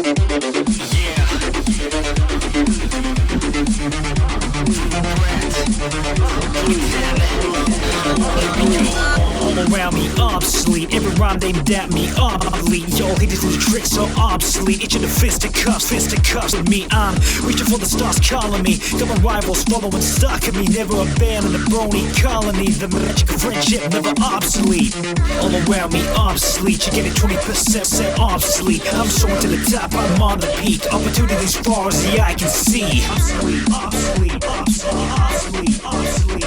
All around me obsolete, every rhyme they dap me obsolete. Yo, haters do the tricks so obsolete. Each of the fisticuffs with me. I'm reaching for the stars calling me. Got my rivals following stock of me. Never abandon the brony colony. The magic of friendship never obsolete. All around me obsolete, you get it 20% obsolete. I'm soaring to the top, I'm on the peak. Opportunities far as the eye can see. Obsolete, obsolete, obsolete, obsolete, obsolete,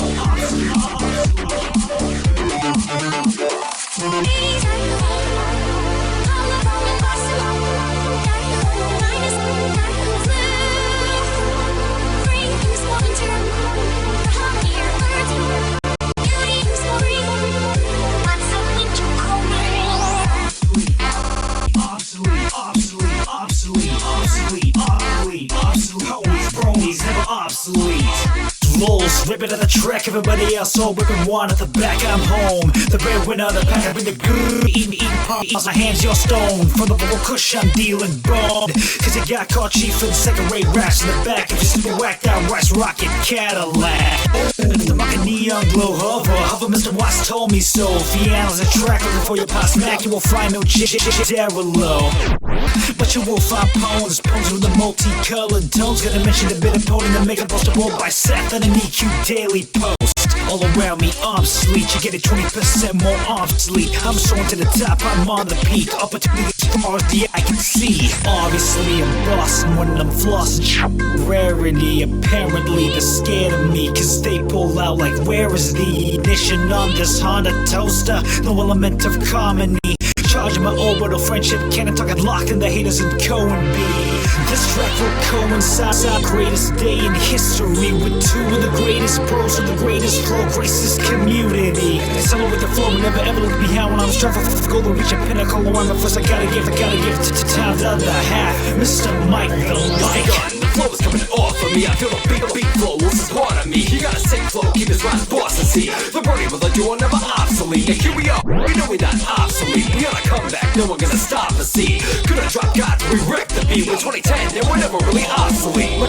obsolete, never obsolete. Lulz, rip it at the track, everybody else all whipping one at the back. I'm home, the breadwinner of the pack. I've been the good, eating pop. My hands, your stone. From the vocal kush, I'm dealing bone. Cause you got caught cheap for the second-rate raps in the back. If you super whacked out rice rocket Cadillac. The market neon glow hover, Mr. Watts told me so. If the analyst a track looking for your past Mac, you will find no low. But you will find poems with the multicolored tones. Gotta mention the bit of podium to make a poster rolled by Seth and an EQ daily post. All around me obsolete, you get it 20% more obsolete. I'm soaring to the top, I'm on the peak. Opportunities far as the eye can see. Obviously I'm bossing when I'm flossing. Rarity, apparently they're scared of me, cause they pull out like, where is the ignition on this Honda toaster? No element of harmony. Charging my orbital friendship cannon, talking locked in the haters and Cohen B. This track will coincide our greatest day in history with two of the greatest pros and the greatest flow, graces community. Someone with the flow never ever looked behind when I was striving for goal to reach a pinnacle. I'm the first, I gotta give to time the other half. Mr. Mike, the mic. The flow is coming off of me. I feel the beat flow. This is part of me. You got a sick flow, keep this rhyme boss and see. The birdie with a duo never obsolete. And here we are, we know we're not obsolete. We gotta come back, no one gonna stop us. See, could have dropped God, we wrecked the beat with 2010. And we're never really obsolete.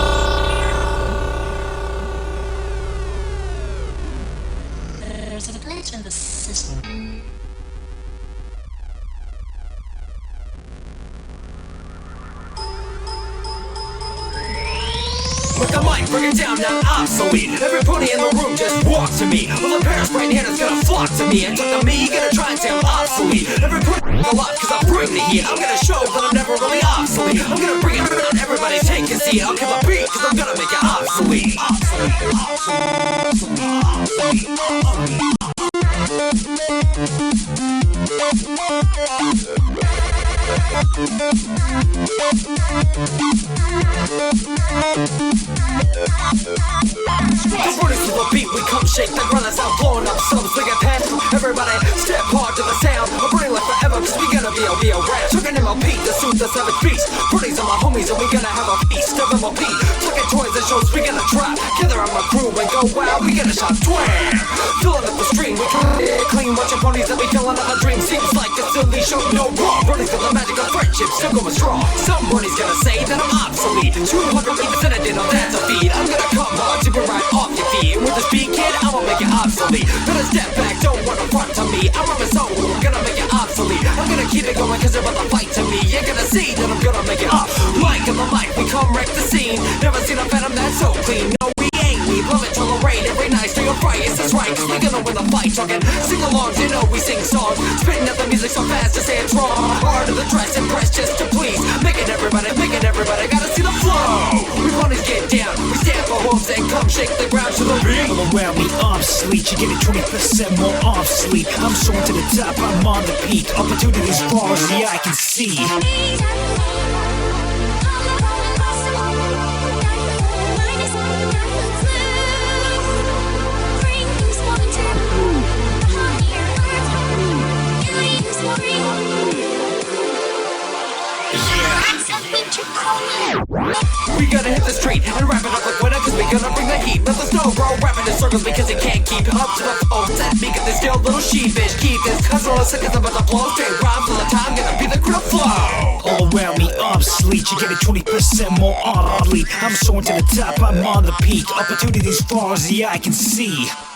There's a glitch in the system. With the mic, bring it down, now obsolete. Everybody in the room just walk to me. Well, the parents right here is gonna flock to me. And talk to me, you're gonna try and say I'm obsolete. Everybody a lot, cause I bring the heat. I'm gonna show that I'm never really obsolete. I'm gonna bring it down, everybody take a seat. I'll give a beat, cause I'm gonna make it obsolete. The verdict of a beat, we come shake the ground, that's how blowing up subs. We get past everybody, step hard to the sound. I'm burning like forever, cause we gonna be a rap. Took an MLP, the suit, the savage beast. Birdies are my homies, and we gonna have a feast of MLP. Tucking toys and shows, we gonna drop. Gather on my crew and go wild, we gonna shot twang. Filling up the stream, we come clean. Watching ponies that we killing on the dream. Seems like a silly show, no wrong. Birdies with the magic of friendship, still going strong. Somebody's gonna say that I'm obsolete. 200 people said I did, oh that's a feat. I'm gonna come hard to be right off your feet. With this beat, kid, I'ma make it obsolete. Gonna step back, don't wanna front to me. I'm on my soul, I'm gonna make it obsolete. I'm gonna keep it going cause they're about to fight to me. You're gonna see that I'm gonna make it obsolete. Mike on the mic, we come wreck the scene. Never seen a phantom that's so clean. No, we ain't, we love it, tolerate every night. Stay on fire, yes, that's right, cause we gonna win the fight. Talking sing-alongs, you know we sing songs. Spitting out the music so fast to say it's wrong. Hard of the dress and press just to please. Making everybody, gotta see the flow. We wanna get down, we stand for homes and come shake the ground to the beat. All around me obsolete, you get it 20% more obsolete. I'm soaring to the top, I'm on the peak. Opportunities far as the eye can see. We gotta hit the street and wrap it up like winter, cause we gonna bring the heat. Let the snow roll, rapping in circles because it can't keep up to the phone. That me, cause they're still a little sheepish. Keep this, cause all the seconds about to blow. Straight rhymes all the time, gonna be the grip flow. All around me reach, you get it 20% more oddly. I'm soaring to the top, I'm on the peak. Opportunities far as the eye can see.